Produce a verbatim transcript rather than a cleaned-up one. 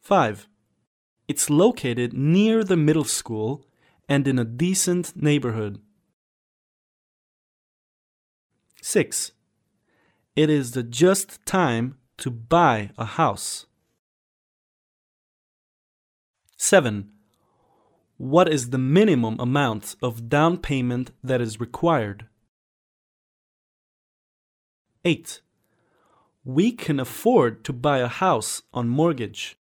five. It's located near the middle school and in a decent neighborhood. six. It is the just time to buy a house. seven. What is the minimum amount of down payment that is required? eight. We can afford to buy a house on mortgage.